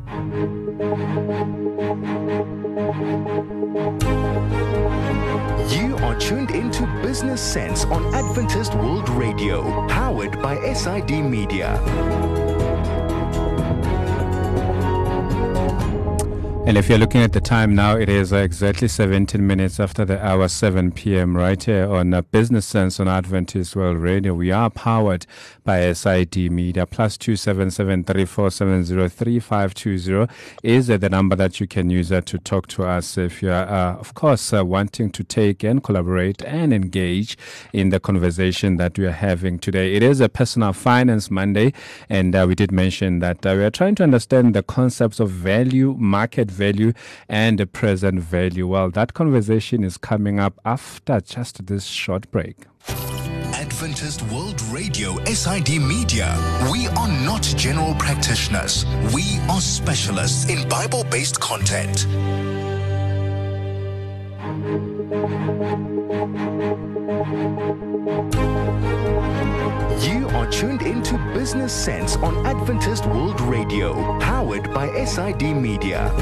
You are tuned into Business Sense on Adventist World Radio, powered by SID Media. And if you're looking at the time now, it is exactly 17 minutes after the hour, 7 p.m. right here on Business Sense on Adventist World Radio. We are powered by SID Media. +27734703520 is the number that you can use to talk to us if you are, of course, wanting to take and collaborate and engage in the conversation that we are having today. It is a Personal Finance Monday, and we did mention that we are trying to understand the concepts of value, market value, and the present value. Well, that conversation is coming up after just this short break. Adventist World Radio, SID Media. We are not general practitioners. We are specialists in Bible-based content. You are tuned into Business Sense on Adventist World Radio, powered by SID Media.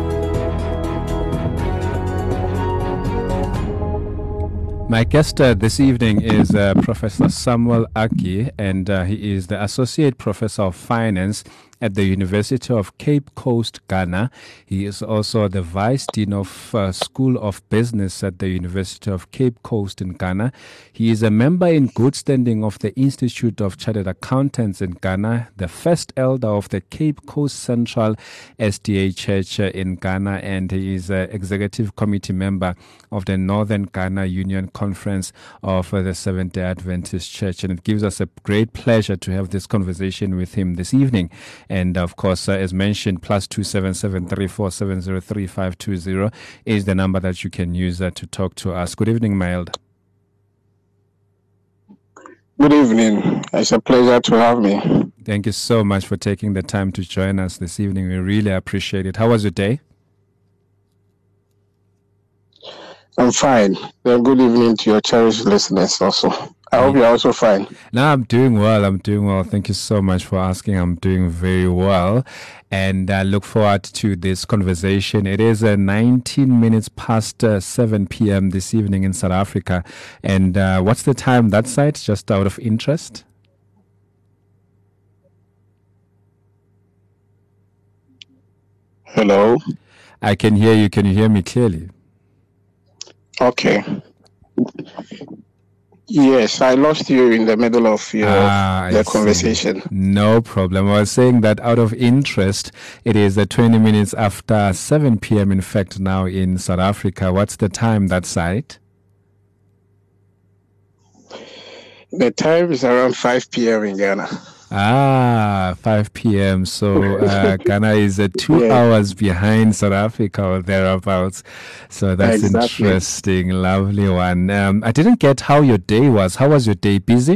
My guest this evening is Professor Samuel Aki, and he is the Associate Professor of Finance at the University of Cape Coast, Ghana. He is also the Vice Dean of School of Business at the University of Cape Coast in Ghana. He is a member in good standing of the Institute of Chartered Accountants in Ghana, the first elder of the Cape Coast Central SDA Church in Ghana, and he is an executive committee member of the Northern Ghana Union Conference of the Seventh-day Adventist Church. And it gives us a great pleasure to have this conversation with him this evening. And of course, as mentioned, +27734703520 is the number that you can use to talk to us. Good evening, Mild. Good evening. It's a pleasure to have me. Thank you so much for taking the time to join us this evening. We really appreciate it. How was your day? I'm fine. Good evening to your cherished listeners also. I hope you're also fine. No, I'm doing well. Thank you so much for asking. I'm doing very well. And I look forward to this conversation. It is 19 minutes past 7 p.m. this evening in South Africa. And what's the time that side, just out of interest? Hello? I can hear you. Can you hear me clearly? Okay. Yes, I lost you in the middle of your conversation. No problem. I was saying that out of interest, it is 20 minutes after 7 p.m. in fact now in South Africa. What's the time that side? The time is around 5 p.m. in Ghana. 5 p.m. So Ghana is 2 hours behind South Africa or thereabouts. So that's exactly interesting. Lovely one. I didn't get how your day was. How was your day? Busy?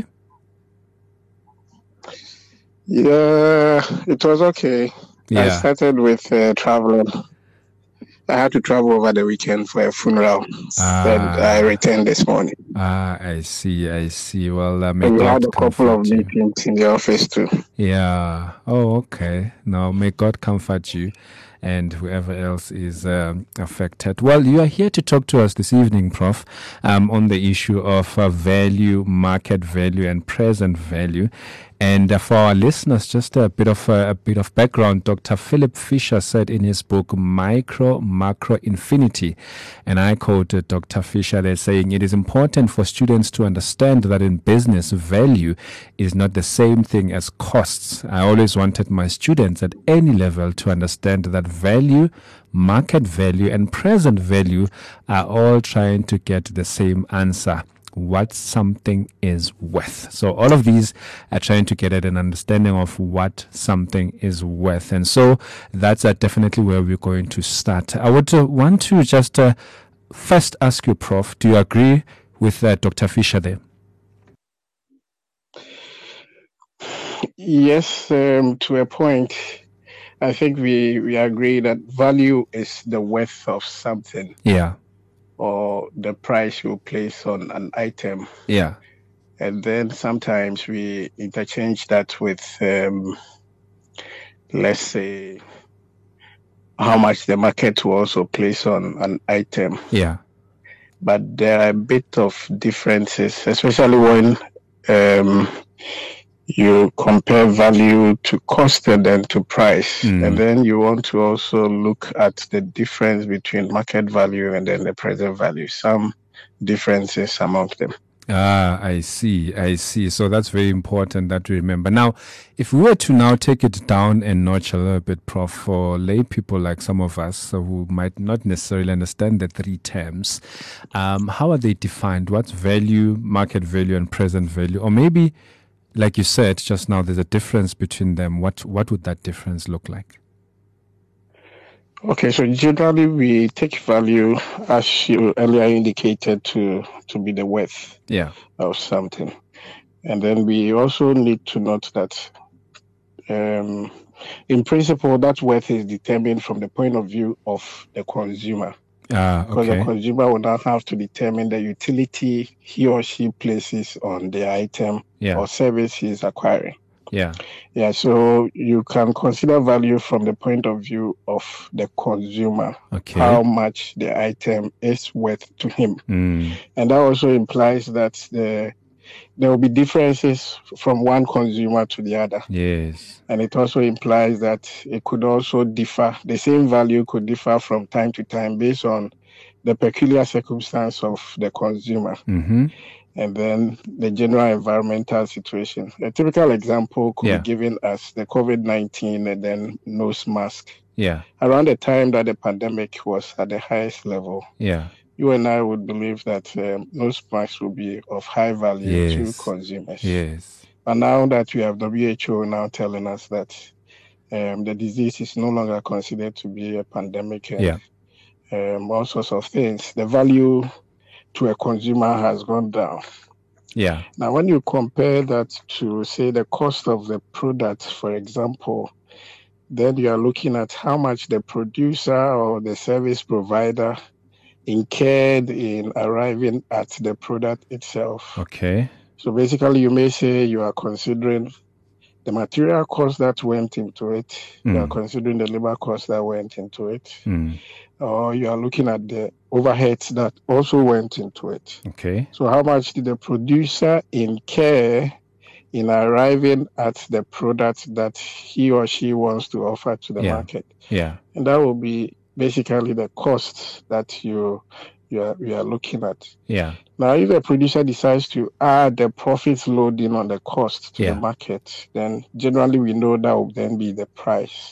Yeah, it was okay. Yeah. I started with traveling. I had to travel over the weekend for a funeral, and I returned this morning. I see. Well, we had a couple of meetings in the office too. Yeah. Oh, okay. No, may God comfort you and whoever else is affected. Well, you are here to talk to us this evening, Prof, on the issue of value, market value, and present value. And for our listeners, just a bit of background. Dr. Philip Fisher said in his book Micro, Macro, Infinity, and I quote Dr. Fisher there saying, "It is important for students to understand that in business, value is not the same thing as costs. I always wanted my students at any level to understand that value, market value, and present value are all trying to get the same answer. What something is worth." So all of these are trying to get at an understanding of what something is worth. And so that's definitely where we're going to start. I would want to just first ask you, Prof, do you agree with Dr. Fisher there? Yes, to a point. I think we agree that value is the worth of something. Yeah. Or the price you place on an item. Yeah. And then sometimes we interchange that with, let's say, how much the market will also place on an item. Yeah. But there are a bit of differences, especially when you compare value to cost and then to price. And then you want to also look at the difference between market value and then the present value. Some differences among them. I see. So that's very important that we remember. Now, if we were to now take it down a notch a little bit, Prof, for lay people like some of us who might not necessarily understand the three terms, how are they defined? What's value, market value, and present value? Or maybe, like you said just now, there's a difference between them. What would that difference look like? Okay, so generally we take value, as you earlier indicated, to be the worth of something. And then we also need to note that in principle, that worth is determined from the point of view of the consumer. Because the consumer will now have to determine the utility he or she places on the item or service he is acquiring. So you can consider value from the point of view of the consumer, how much the item is worth to him. And that also implies that there will be differences from one consumer to the other. And it also implies that it could also differ, the same value could differ from time to time based on the peculiar circumstance of the consumer. And then the general environmental situation. A typical example could be given as the COVID-19 and then nose mask. Around the time that the pandemic was at the highest level, you and I would believe that nose masks will be of high value to consumers. But now that we have WHO now telling us that the disease is no longer considered to be a pandemic and all sorts of things, the value to a consumer has gone down. Now, when you compare that to, say, the cost of the product, for example, then you are looking at how much the producer or the service provider incurred in arriving at the product itself. So basically, you may say you are considering the material cost that went into it, you are considering the labor cost that went into it, or you are looking at the overheads that also went into it. So how much did the producer incur in arriving at the product that he or she wants to offer to the market? And that will be basically the cost that you are looking at. Now, if the producer decides to add the profits loading on the cost to the market, then generally we know that will then be the price.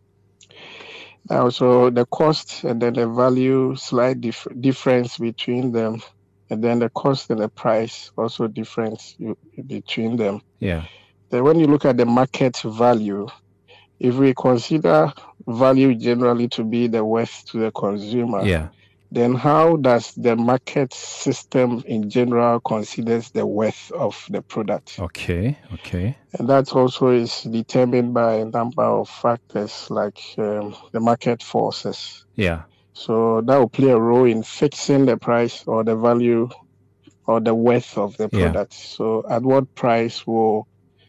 Now, so the cost and then the value, slight difference between them, and then the cost and the price also difference between them. Then when you look at the market value, if we consider value generally to be the worth to the consumer, then how does the market system in general considers the worth of the product? And that also is determined by a number of factors like the market forces. So that will play a role in fixing the price or the value or the worth of the product. So at what price will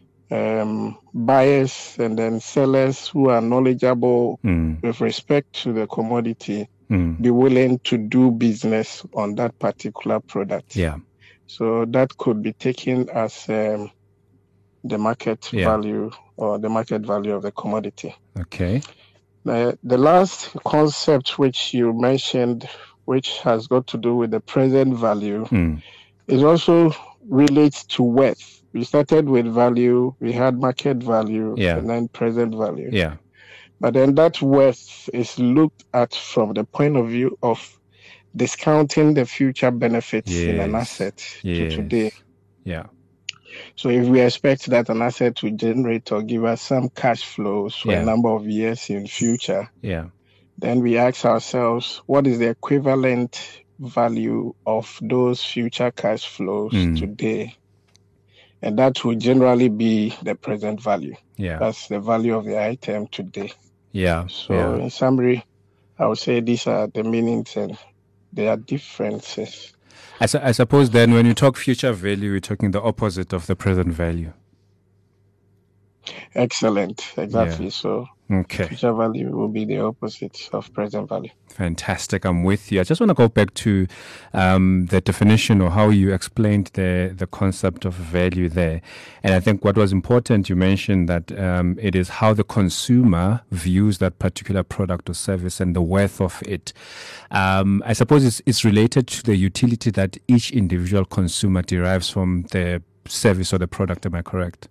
buyers and then sellers who are knowledgeable with respect to the commodity be willing to do business on that particular product? So that could be taken as the market value or the market value of the commodity. The last concept which you mentioned, which has got to do with the present value, is also relates to worth. We started with value, we had market value, and then present value. But then that worth is looked at from the point of view of discounting the future benefits in an asset to today. So if we expect that an asset will generate or give us some cash flows for a number of years in future, then we ask ourselves, what is the equivalent value of those future cash flows today? And that will generally be the present value. That's the value of the item today. So in summary, I would say these are the meanings and there are differences. I suppose then when you talk future value, we're talking the opposite of the present value. Excellent. Exactly. So Okay. Future value will be the opposite of present value. Fantastic. I'm with you. I just want to go back to the definition or how you explained the concept of value there. And I think what was important, you mentioned that it is how the consumer views that particular product or service and the worth of it. I suppose it's related to the utility that each individual consumer derives from the service or the product. Am I correct?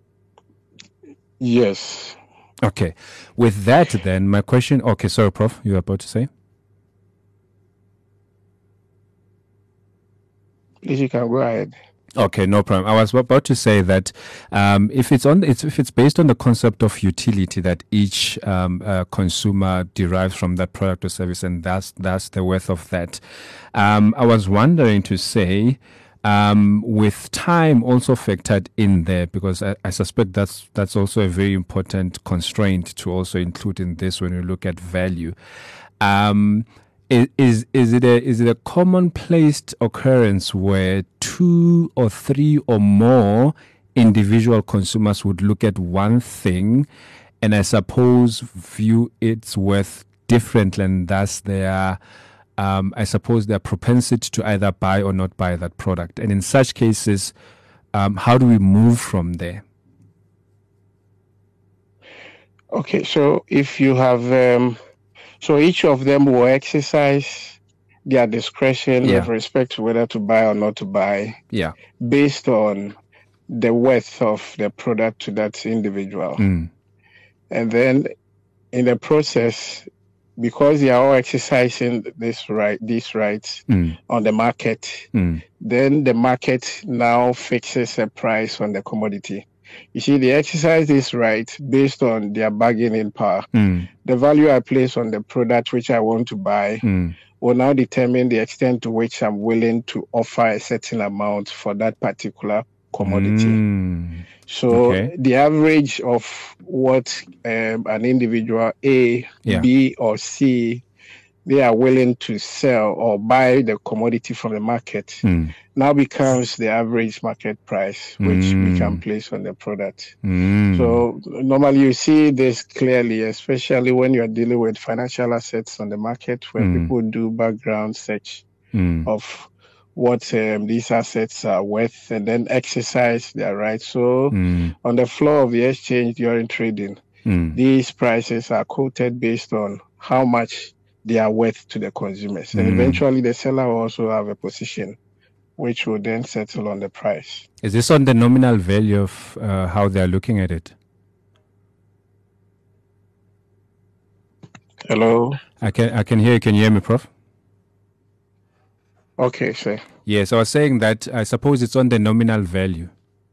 Yes. Okay. With that, then, my question... Okay, sorry, Prof. You were about to say? Please, you can go ahead. Okay, no problem. I was about to say that if it's based on the concept of utility that each consumer derives from that product or service, and that's the worth of that. I was wondering to say, with time also factored in there, because I suspect that's also a very important constraint to also include in this when you look at value. Is it a commonplace occurrence where 2 or 3 or more individual consumers would look at one thing and I suppose view its worth differently, and thus their propensity to either buy or not buy that product? And in such cases, how do we move from there? Okay, so if you have so each of them will exercise their discretion with respect to whether to buy or not to buy, based on the worth of the product to that individual. And then in the process, because they are all exercising these rights on the market, then the market now fixes a price on the commodity. You see, they exercise this right based on their bargaining power. The value I place on the product which I want to buy will now determine the extent to which I'm willing to offer a certain amount for that particular commodity. So the average of what an individual A, B, or C, they are willing to sell or buy the commodity from the market now becomes the average market price which we can place on the product. So normally you see this clearly, especially when you're dealing with financial assets on the market, where people do background search of what these assets are worth and then exercise their rights. So on the floor of the exchange during trading, these prices are quoted based on how much they are worth to the consumers. And eventually the seller will also have a position which will then settle on the price. Is this on the nominal value of how they are looking at it? Hello? I can hear you. Can you hear me, Prof? Okay, sir. Yes, I was saying that I suppose it's on the nominal value.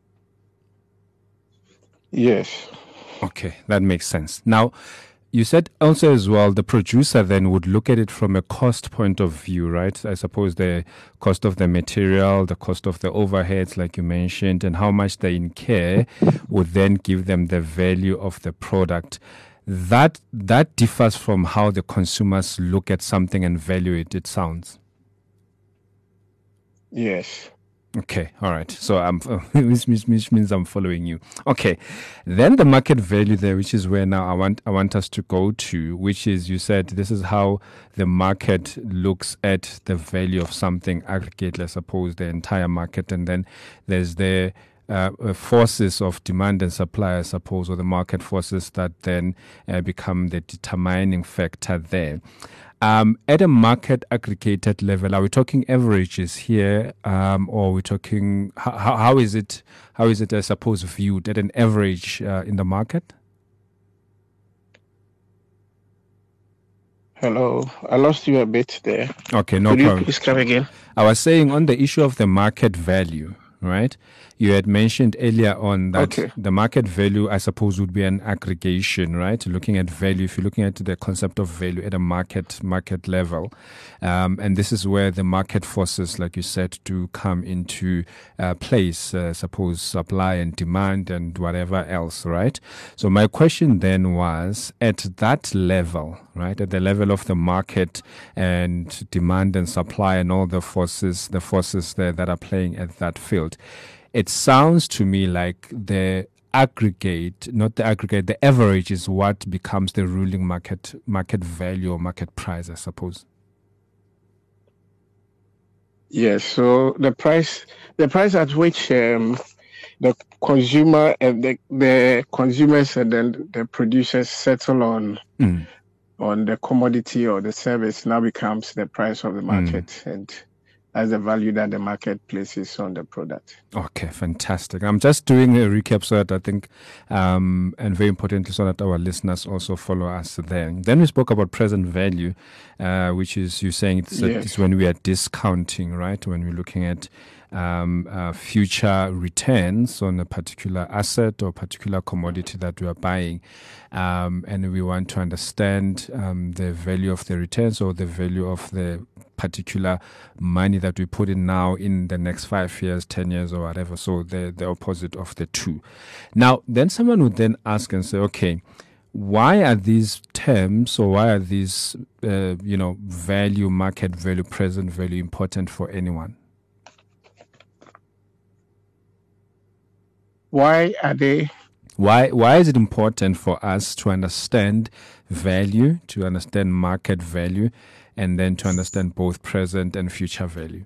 Yes. Okay, that makes sense. Now, you said also as well, the producer then would look at it from a cost point of view, right? I suppose the cost of the material, the cost of the overheads, like you mentioned, and how much they incur would then give them the value of the product. That differs from how the consumers look at something and value it, it sounds. Yes. Okay, all right. So which means I'm following you. Okay, then the market value there, which is where now I want us to go to, which is, you said this is how the market looks at the value of something, aggregate, let's suppose, the entire market, and then there's the forces of demand and supply, I suppose, or the market forces that then become the determining factor there. At a market aggregated level, are we talking averages here, or are we talking how is it? I suppose, viewed at an average in the market? Hello, I lost you a bit there. Okay, no problem. Could you please come again? I was saying on the issue of the market value, right? You had mentioned earlier on that the market value, I suppose, would be an aggregation, right? Looking at value, if you're looking at the concept of value at a market level. And this is where the market forces, like you said, do come into place, suppose supply and demand and whatever else, right? So my question then was, at that level, right, at the level of the market and demand and supply and all the forces there that are playing at that field, it sounds to me like the aggregate, not the aggregate, the average is what becomes the ruling market value or market price, I suppose. Yes. So the price at which the consumer and the consumers and then the producers settle on the commodity or the service now becomes the price of the market, and that's the value that the market places on the product. Okay, fantastic. I'm just doing a recap so that I think, and very importantly, so that our listeners also follow us there. Then we spoke about present value, which is, you're saying it's when we are discounting, right? When we're looking at future returns on a particular asset or particular commodity that we are buying, and we want to understand the value of the returns or the value of the particular money that we put in now in the next 5 years, 10 years or whatever. So the opposite of the two. Now, then someone would then ask and say, okay, why are these terms or why are these, value, market value, present value important for anyone? Why are they? Why is it important for us to understand value, to understand market value, and then to understand both present and future value?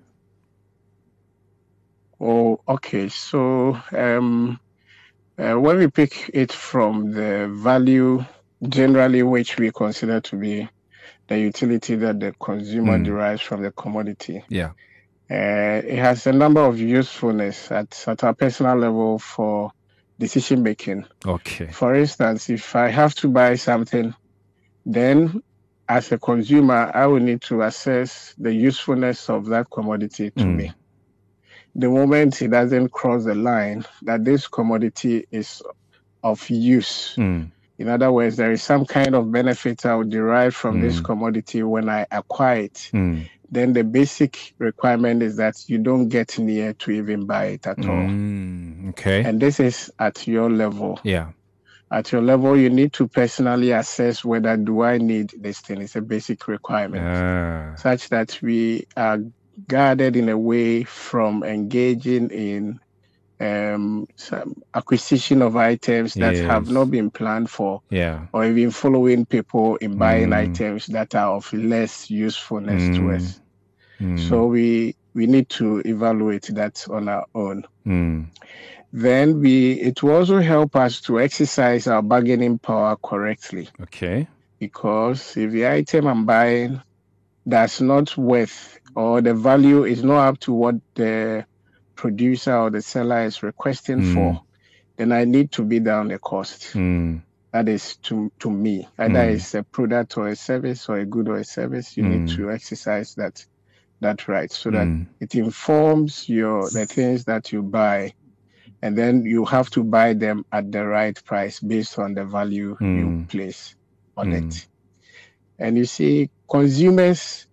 Oh, okay. So when we pick it from the value generally, which we consider to be the utility that the consumer derives from the commodity. Yeah. It has a number of usefulness at our personal level for decision making. Okay. For instance, if I have to buy something, then as a consumer, I will need to assess the usefulness of that commodity to me. The moment it doesn't cross the line that this commodity is of use. In other words, there is some kind of benefit I will derive from this commodity when I acquire it. Then the basic requirement is that you don't get near to even buy it at all. Okay. And this is at your level. Yeah. At your level, you need to personally assess whether do I need this thing. It's a basic requirement, such that we are guarded in a way from engaging in some acquisition of items that have not been planned for, or even following people in buying items that are of less usefulness to us. So we need to evaluate that on our own. Then it will also help us to exercise our bargaining power correctly. Okay. Because if the item I'm buying does not worth, or the value is not up to what the producer or the seller is requesting for, then I need to bid down the cost. That is to me. Either it's a product or a service, or a good or a service, you need to exercise that right, so that it informs the things that you buy, and then you have to buy them at the right price based on the value you place on it. And you see, consumers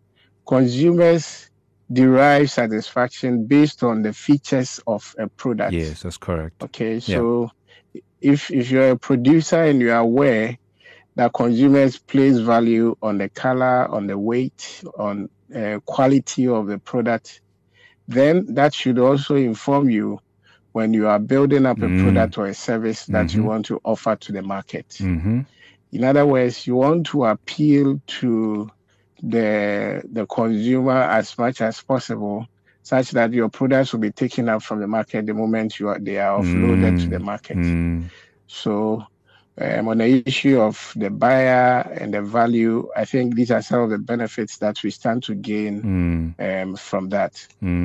derive satisfaction based on the features of a product. Yes, that's correct. Okay, so if you're a producer and you are aware that consumers place value on the color, on the weight, on quality of the product, then that should also inform you when you are building up a product or a service that you want to offer to the market. In other words, you want to appeal to the consumer as much as possible, such that your products will be taken up from the market the moment they are offloaded to the market. So on the issue of the buyer and the value, I think these are some of the benefits that we stand to gain from that.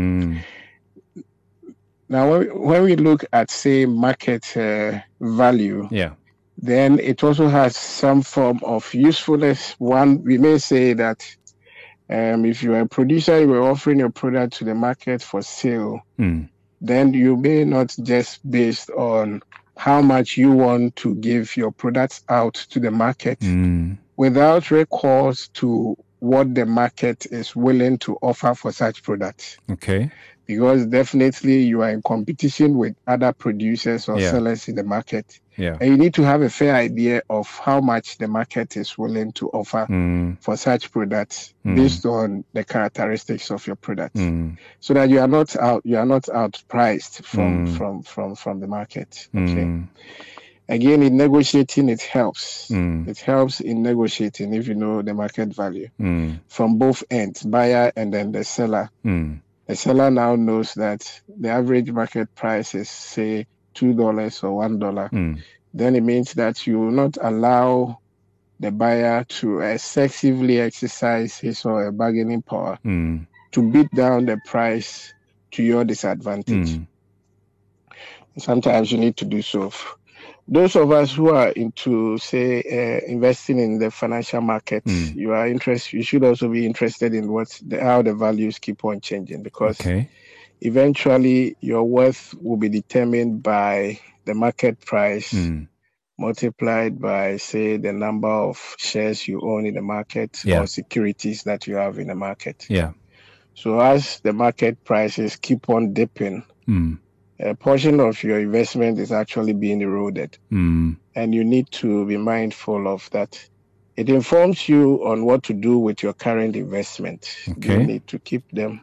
Now, when we look at, say, market value, then it also has some form of usefulness. One, we may say that if you are a producer, you are offering your product to the market for sale, then you may not just based on how much you want to give your products out to the market without recourse to what the market is willing to offer for such products. Okay. because definitely you are in competition with other producers or sellers in the market. Yeah. And you need to have a fair idea of how much the market is willing to offer for such products based on the characteristics of your product, so that you are not outpriced from the market. Okay. Again, in negotiating, it helps. It helps in negotiating if you know the market value from both ends, buyer and then the seller. The seller now knows that the average market price is, say, $2 or $1. Then it means that you will not allow the buyer to excessively exercise his or her bargaining power to beat down the price to your disadvantage. Sometimes you need to do so. Those of us who are into, say, investing in the financial market, you should also be interested in how the values keep on changing, because eventually your worth will be determined by the market price multiplied by, say, the number of shares you own in the market or securities that you have in the market. Yeah. So as the market prices keep on dipping, a portion of your investment is actually being eroded. And you need to be mindful of that. It informs you on what to do with your current investment. You need to keep them.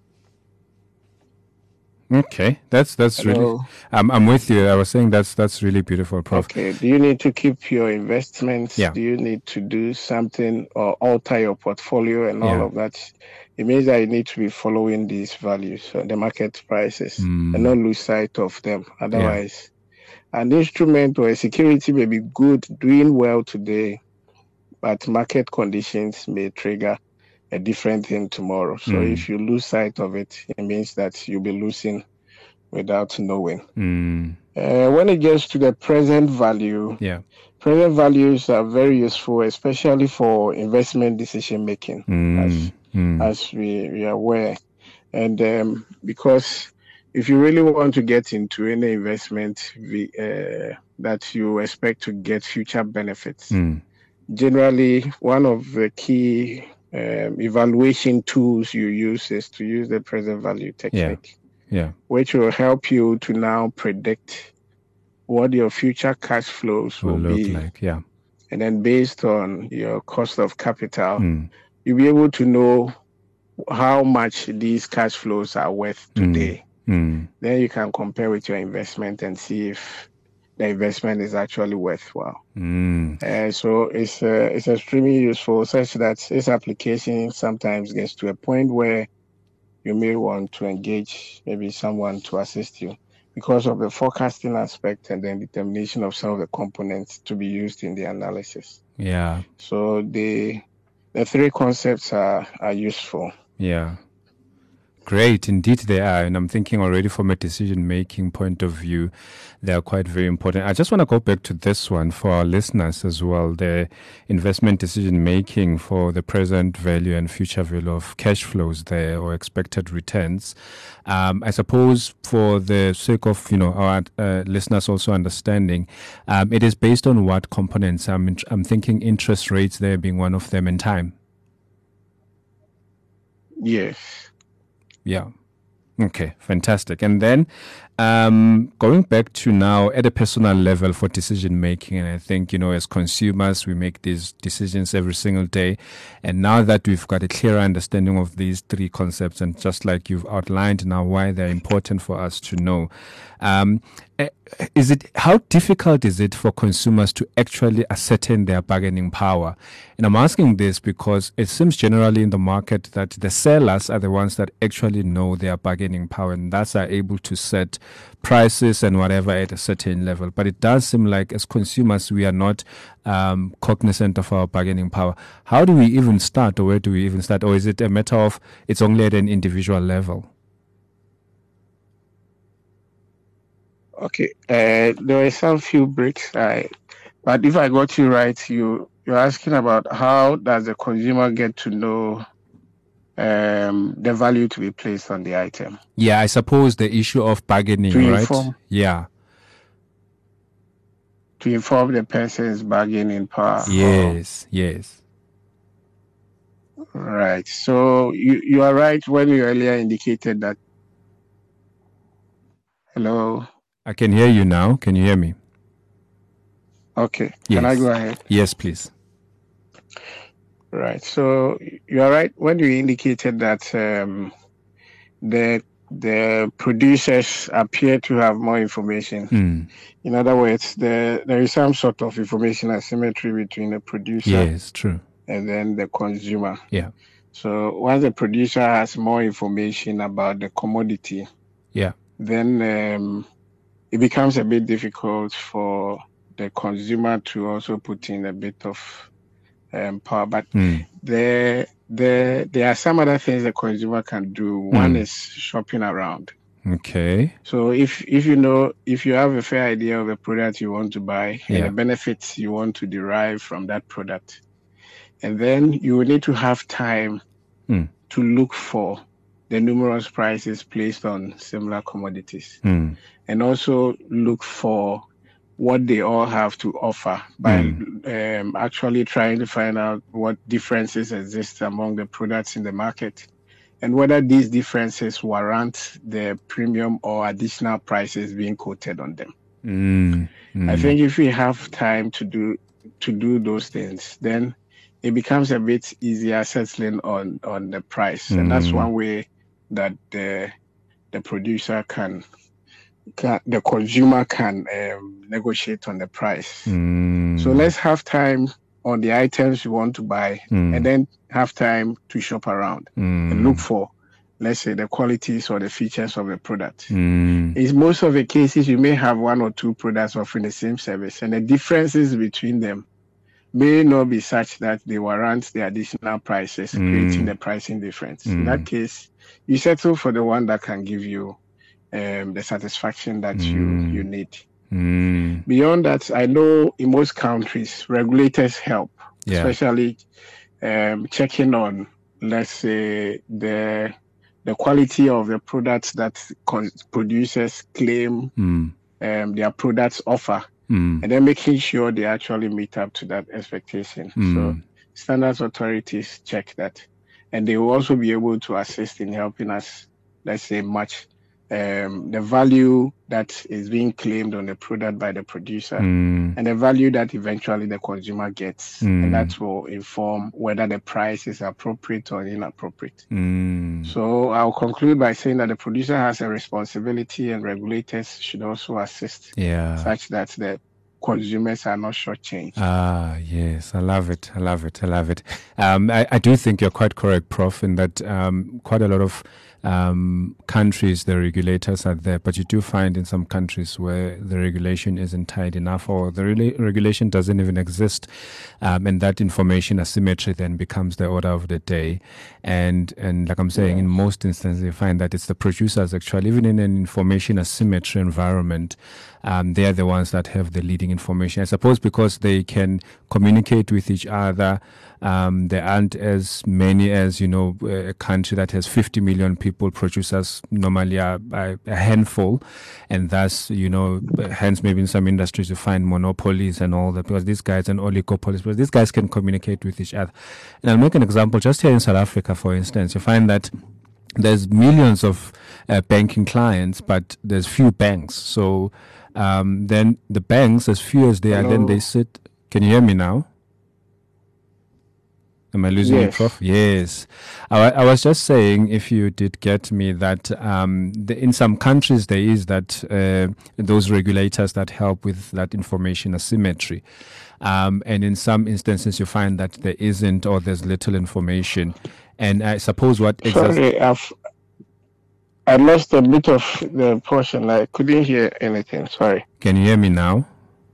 Okay, that's really. I'm with you. I was saying that's really beautiful, Prof. Okay. Do you need to keep your investments? Yeah. Do you need to do something or alter your portfolio and all of that? It means that you need to be following these values, the market prices, and not lose sight of them. Otherwise, an instrument or a security may be good, doing well today, but market conditions may trigger a different thing tomorrow. So if you lose sight of it, it means that you'll be losing without knowing. When it gets to the present value, present values are very useful, especially for investment decision making, as we are aware. And because if you really want to get into any investment that you expect to get future benefits, generally one of the key evaluation tools you use is to use the present value technique, which will help you to now predict what your future cash flows will be like. And then based on your cost of capital, you'll be able to know how much these cash flows are worth today. Then you can compare with your investment and see if the investment is actually worthwhile. So it's extremely useful, such that this application sometimes gets to a point where you may want to engage maybe someone to assist you because of the forecasting aspect and then determination of some of the components to be used in the analysis. So the three concepts are useful. Great, indeed they are. And I'm thinking already from a decision-making point of view, they are quite very important. I just want to go back to this one for our listeners as well, the investment decision-making for the present value and future value of cash flows there or expected returns. I suppose for the sake of, our listeners also understanding, it is based on what components? I'm thinking interest rates there being one of them, and time. Yes. Okay, fantastic. And then going back to now at a personal level for decision making, and I think, as consumers, we make these decisions every single day. And now that we've got a clearer understanding of these three concepts, and just like you've outlined now why they're important for us to know, how difficult is it for consumers to actually ascertain their bargaining power? And I'm asking this because it seems generally in the market that the sellers are the ones that actually know their bargaining power and thus are able to set prices and whatever at a certain level. But it does seem like as consumers, we are not cognizant of our bargaining power. How do we even start, or where do we even start? Or is it a matter of it's only at an individual level? Okay, there were some few breaks, but if I got you right, you're asking about how does the consumer get to know the value to be placed on the item. Yeah, I suppose the issue of bargaining, right? To inform the person's bargaining power. Yes. Right. So you are right when you earlier indicated that Hello. I can hear you now. Can you hear me? Okay. Yes. Can I go ahead? Yes, please. Right. So you are right when you indicated that the producers appear to have more information. In other words, there is some sort of information asymmetry between the producer, yes, true, and then the consumer. Yeah. So once the producer has more information about the commodity, then it becomes a bit difficult for the consumer to also put in a bit of power. But there are some other things the consumer can do. One is shopping around. Okay. So if you have a fair idea of the product you want to buy and the benefits you want to derive from that product, and then you will need to have time to look for the numerous prices placed on similar commodities, and also look for what they all have to offer by actually trying to find out what differences exist among the products in the market and whether these differences warrant the premium or additional prices being quoted on them. I think if we have time to do those things, then it becomes a bit easier settling on the price. And that's one way that the producer the consumer can negotiate on the price. So let's have time on the items you want to buy and then have time to shop around and look for, let's say, the qualities or the features of the product. In most of the cases, you may have one or two products offering the same service, and the differences between them may not be such that they warrant the additional prices, creating the pricing difference. In that case, you settle for the one that can give you the satisfaction that you need. Beyond that, I know in most countries, regulators help, especially checking on, let's say, the quality of the products that producers claim their products offer, and then making sure they actually meet up to that expectation. So standards authorities check that, and they will also be able to assist in helping us, let's say, match the value that is being claimed on the product by the producer and the value that eventually the consumer gets. And that will inform whether the price is appropriate or inappropriate. So I'll conclude by saying that the producer has a responsibility and regulators should also assist such that the consumers are not shortchanged. Yes, I love it. I do think you're quite correct, Prof, in that quite a lot of countries, the regulators are there, but you do find in some countries where the regulation isn't tight enough or the regulation doesn't even exist, and that information asymmetry then becomes the order of the day. And like I'm saying, in most instances, you find that it's the producers actually, even in an information asymmetry environment, they are the ones that have the leading information. I suppose because they can communicate with each other. There aren't as many as, a country that has 50 million people. Producers normally are a handful, and thus, hence maybe in some industries you find monopolies and all that, because these guys and oligopolies, because these guys can communicate with each other. And I'll make an example. Just here in South Africa, for instance, you find that there's millions of banking clients, but there's few banks. So then the banks, as few as they are, then they sit. Can you hear me now? Am I losing you, Prof? Yes. I was just saying, if you did get me, that in some countries there is that those regulators that help with that information asymmetry. And in some instances you find that there isn't, or there's little information. And I suppose what exactly... Sorry, I lost a bit of the portion. I couldn't hear anything. Sorry. Can you hear me now?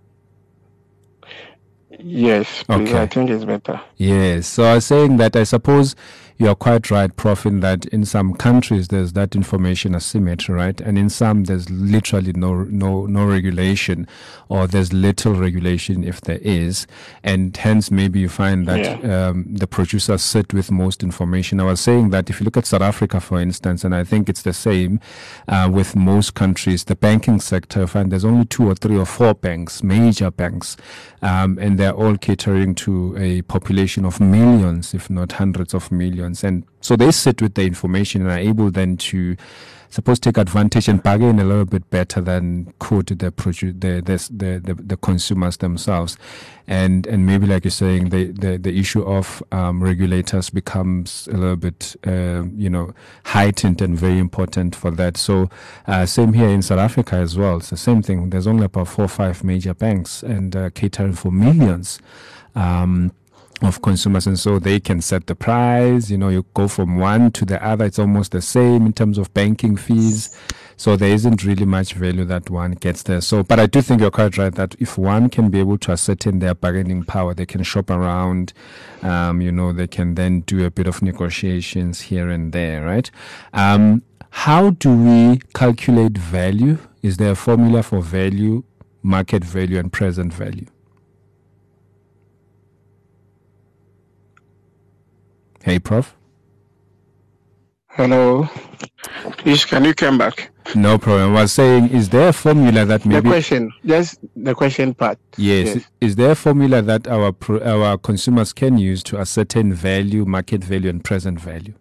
Yes, please. Okay. I think it's better. Yes. So I was saying that I suppose you're quite right, Prof, in that in some countries there's that information asymmetry, right? And in some there's literally no regulation, or there's little regulation if there is. And hence maybe you find that the producers sit with most information. I was saying that if you look at South Africa, for instance, and I think it's the same with most countries, the banking sector, you find there's only 2 or 3 or 4 banks, major banks, and they're all catering to a population of millions, if not hundreds of millions. And so they sit with the information and are able then to suppose take advantage and bargain a little bit better than could the consumers themselves. And maybe, like you're saying, the issue of regulators becomes a little bit heightened and very important for that. So same here in South Africa as well. It's the same thing. There's only about 4 or 5 major banks and catering for millions of consumers, and so they can set the price. You go from one to the other, it's almost the same in terms of banking fees. So there isn't really much value that one gets there. So, but I do think you're quite right that if one can be able to ascertain their bargaining power, they can shop around, they can then do a bit of negotiations here and there, right? How do we calculate value? Is there a formula for value, market value, and present value? Hey, Prof. Hello. Please, can you come back? No problem. I was saying, is there a formula that maybe... The question part. Yes. Is there a formula that our consumers can use to ascertain value, market value, and present value?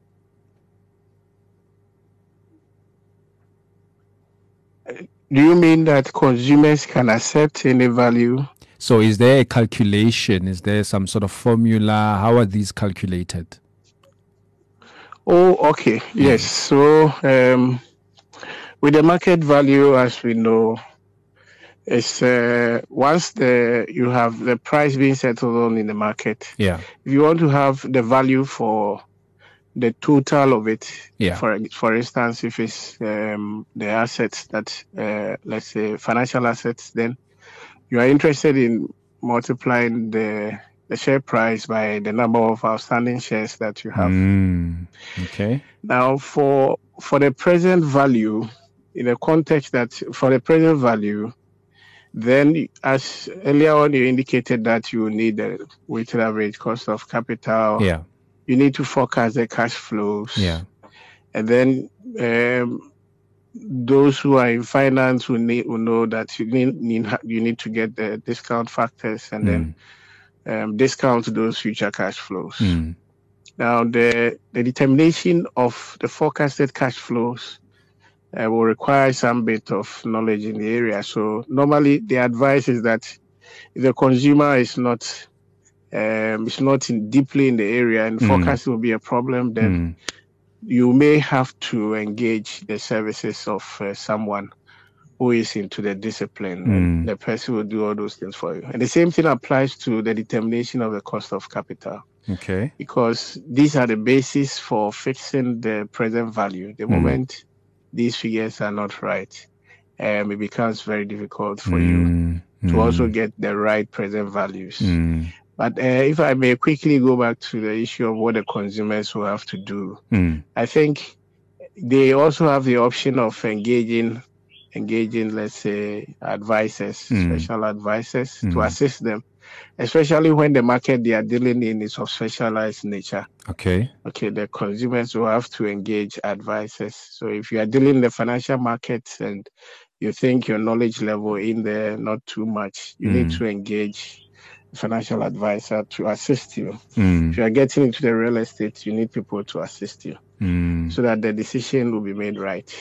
Do you mean that consumers can accept any value? So is there a calculation? Is there some sort of formula? How are these calculated? Oh, okay. Yes. So with the market value, as we know, it's once you have the price being settled on in the market. Yeah. If you want to have the value for the total of it, for instance, if it's the assets that, let's say, financial assets, then you are interested in multiplying the share price by the number of outstanding shares that you have. Okay. Now, for the present value, in a context that for the present value, then as earlier on you indicated that you need a weighted average cost of capital. Yeah. You need to forecast the cash flows. Yeah. And then those who are in finance will know that you need to get the discount factors and then discount those future cash flows. Now, the determination of the forecasted cash flows will require some bit of knowledge in the area. So normally the advice is that if the consumer is not deeply in the area and forecasting will be a problem, then you may have to engage the services of someone who is into the discipline, and the person will do all those things for you. And the same thing applies to the determination of the cost of capital. Okay. Because these are the basis for fixing the present value. The moment these figures are not right, it becomes very difficult for you to also get the right present values. But if I may quickly go back to the issue of what the consumers will have to do, I think they also have the option of engaging, let's say, advisors, special advisors to assist them, especially when the market they are dealing in is of specialized nature. Okay, the consumers will have to engage advisors. So if you are dealing in the financial markets and you think your knowledge level in there not too much, you need to engage a financial advisor to assist you. If you are getting into the real estate, you need people to assist you so that the decision will be made right.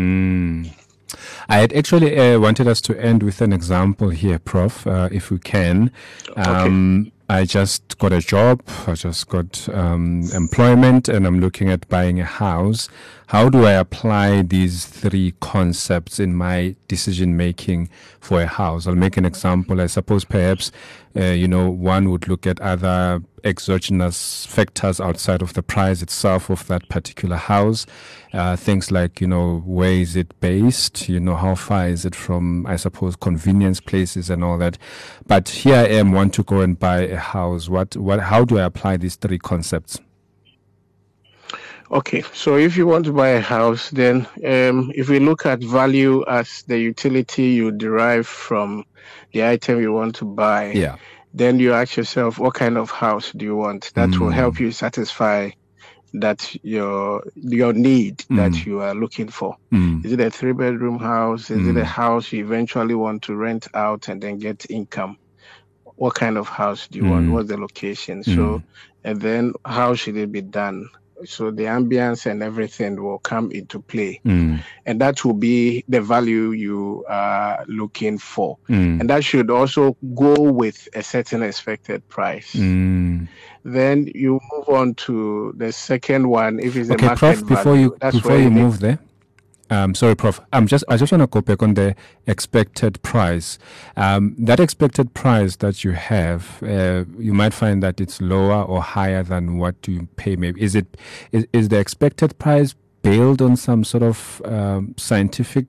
I had actually wanted us to end with an example here, Prof, if we can. Okay. I just got a job, I just got employment, and I'm looking at buying a house. How do I apply these 3 concepts in my decision making for a house? I'll make an example. I suppose perhaps, one would look at other exogenous factors outside of the price itself of that particular house. Things like, where is it based? How far is it from, I suppose, convenience places and all that. But here I am, want to go and buy a house. How do I apply these 3 concepts? Okay, so if you want to buy a house, then if we look at value as the utility you derive from the item you want to buy, then you ask yourself, what kind of house do you want? That will help you satisfy that your need that you are looking for. Is it a 3-bedroom house? Is it a house you eventually want to rent out and then get income? What kind of house do you want? What's the location? So, and then how should it be done? So the ambience and everything will come into play. And that will be the value you are looking for. And that should also go with a certain expected price. Then you move on to the second one, if it's a market Prof, value. Before you move there. Sorry, Prof. I just want to go back on the expected price. That expected price that you have, you might find that it's lower or higher than what you pay. Maybe is the expected price built on some sort of scientific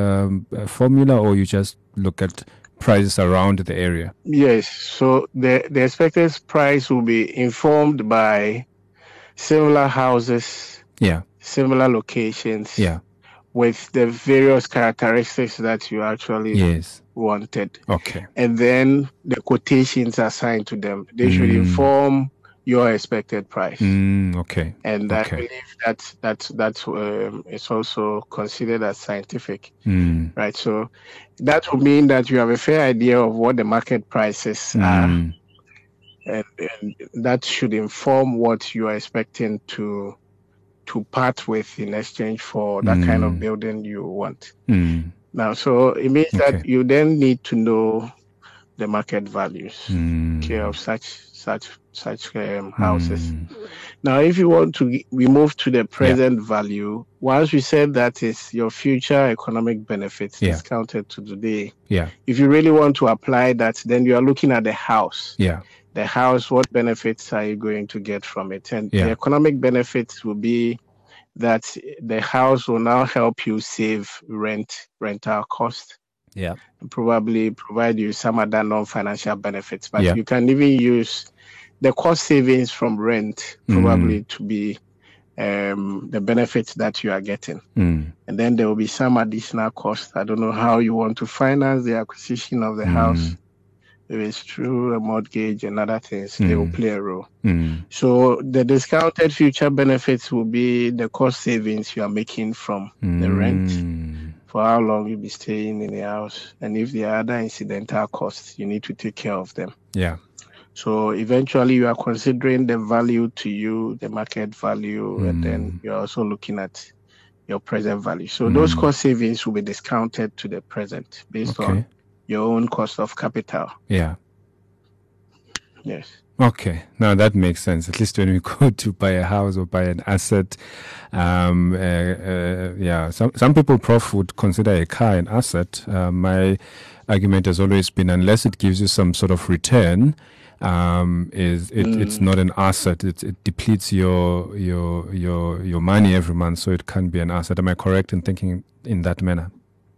formula, or you just look at prices around the area? Yes. So the expected price will be informed by similar houses, similar locations, with the various characteristics that you actually wanted. Okay. And then the quotations assigned to them. They should inform your expected price. Okay. And I believe that's it's also considered as scientific. Right. So that will mean that you have a fair idea of what the market prices are. And that should inform what you are expecting to part with in exchange for that kind of building you want. Now, so it means that you then need to know the market values of such houses. Now, if you want to, we move to the present value. Once we said that is your future economic benefits discounted to today. If you really want to apply that, then you are looking at the house. The house, what benefits are you going to get from it? And the economic benefits will be that the house will now help you save rental cost. And probably provide you some other non-financial benefits. But you can even use the cost savings from rent probably to be the benefits that you are getting. And then there will be some additional cost. I don't know how you want to finance the acquisition of the house. If it's through a mortgage and other things, they will play a role. So the discounted future benefits will be the cost savings you are making from the rent, for how long you'll be staying in the house, and if there are other incidental costs, you need to take care of them. So eventually you are considering the value to you, the market value, and then you're also looking at your present value. So those cost savings will be discounted to the present based on your own cost of capital. Yes. Okay. Now that makes sense. At least when we go to buy a house or buy an asset, some people, Prof, would consider a car an asset. My argument has always been, unless it gives you some sort of return, it's not an asset. It depletes your money every month, so it can't be an asset. Am I correct in thinking in that manner?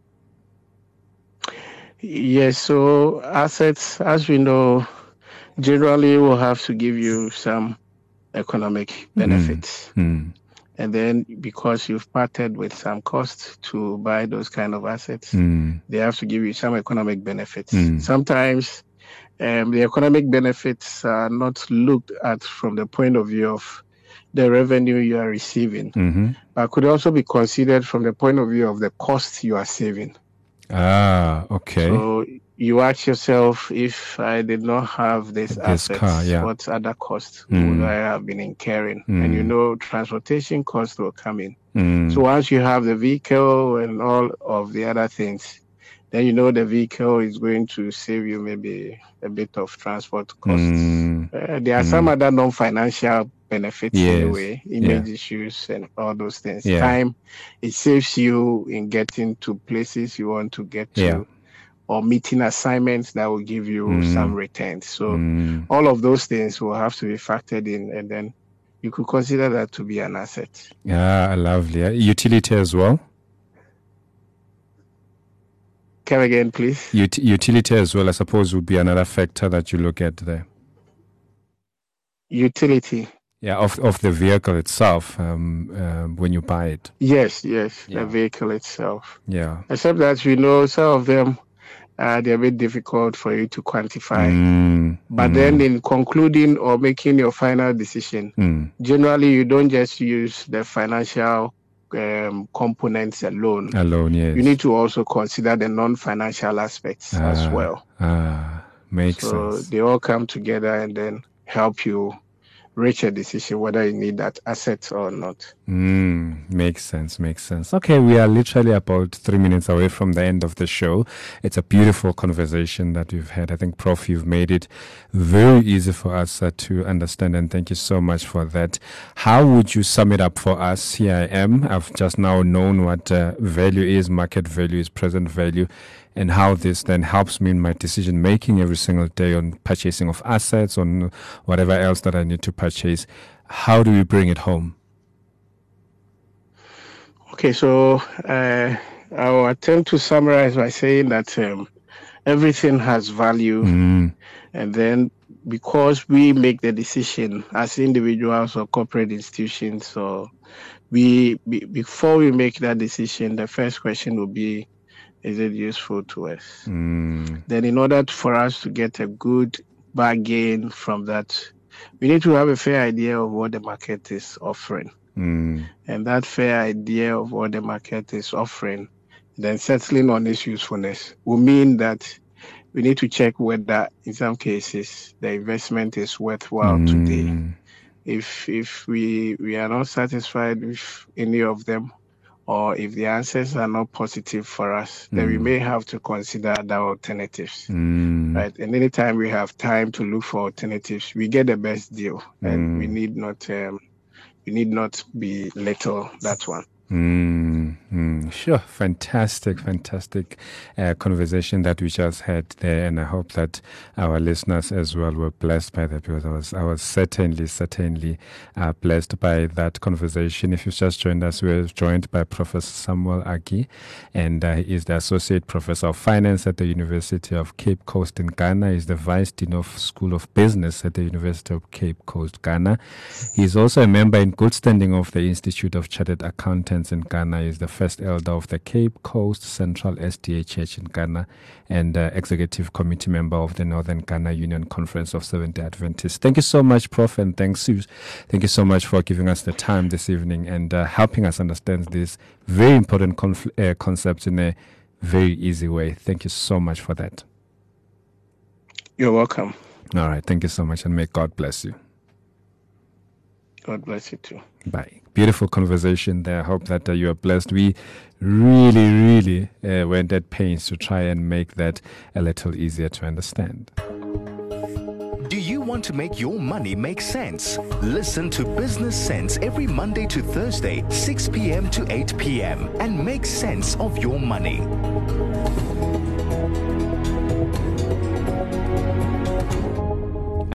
Yes, so assets, as we know, generally will have to give you some economic benefits. And then because you've parted with some costs to buy those kind of assets, they have to give you some economic benefits. Sometimes the economic benefits are not looked at from the point of view of the revenue you are receiving, but could also be considered from the point of view of the cost you are saving. Okay. So you ask yourself, if I did not have this assets, car, what other costs would I have been incurring? And you know, transportation costs will come in. So once you have the vehicle and all of the other things, then you know the vehicle is going to save you maybe a bit of transport costs. There are some other non-financial benefits in a way, image issues and all those things. Time, it saves you in getting to places you want to get to, or meeting assignments that will give you some returns. So all of those things will have to be factored in, and then you could consider that to be an asset. Lovely. Utility as well? Come again, please. Utility as well, I suppose, would be another factor that you look at there. Utility. Of the vehicle itself, when you buy it. Yes, the vehicle itself. Except that we know some of them, they're a bit difficult for you to quantify. But then in concluding or making your final decision, generally you don't just use the financial components alone. Yes. You need to also consider the non-financial aspects as well. Makes sense. So they all come together and then help you reach a decision whether you need that asset or not. Makes sense. Okay, we are literally about 3 minutes away from the end of the show. It's a beautiful conversation that we've had. I think, Prof, you've made it very easy for us to understand, and thank you so much for that. How would you sum it up for us? Here I am. I've just now known what value is, market value is, present value, and how this then helps me in my decision making every single day on purchasing of assets, on whatever else that I need to purchase. How do we bring it home? Okay, so I'll attempt to summarize by saying that everything has value, and then because we make the decision as individuals or corporate institutions, so before we make that decision, the first question will be, is it useful to us? Then in order for us to get a good bargain from that, we need to have a fair idea of what the market is offering. And that fair idea of what the market is offering, then settling on its usefulness will mean that we need to check whether, in some cases, the investment is worthwhile today. If we are not satisfied with any of them, or if the answers are not positive for us, then we may have to consider other alternatives, right? And anytime we have time to look for alternatives, we get the best deal, and we need not belittle that one. Sure. Fantastic conversation that we just had there, and I hope that our listeners as well were blessed by that, because I was certainly blessed by that conversation. If you've just joined us, we're joined by Professor Samuel Agee, and he is the Associate Professor of Finance at the University of Cape Coast in Ghana. He's the Vice Dean of School of Business at the University of Cape Coast, Ghana. He's also a member in good standing of the Institute of Chartered Accountants in Ghana. Is the first elder of the Cape Coast Central SDA Church in Ghana, and executive committee member of the Northern Ghana Union Conference of Seventh-day Adventists. Thank you so much, Prof, and thank you so much for giving us the time this evening and helping us understand these very important concepts in a very easy way. Thank you so much for that. You're welcome. All right. Thank you so much, and may God bless you. God bless you too. Bye. Beautiful conversation there. I hope that you are blessed. We really went at pains to try and make that a little easier to understand. Do you want to make your money make sense? Listen to Business Sense every Monday to Thursday, 6 p.m. to 8 p.m. and make sense of your money.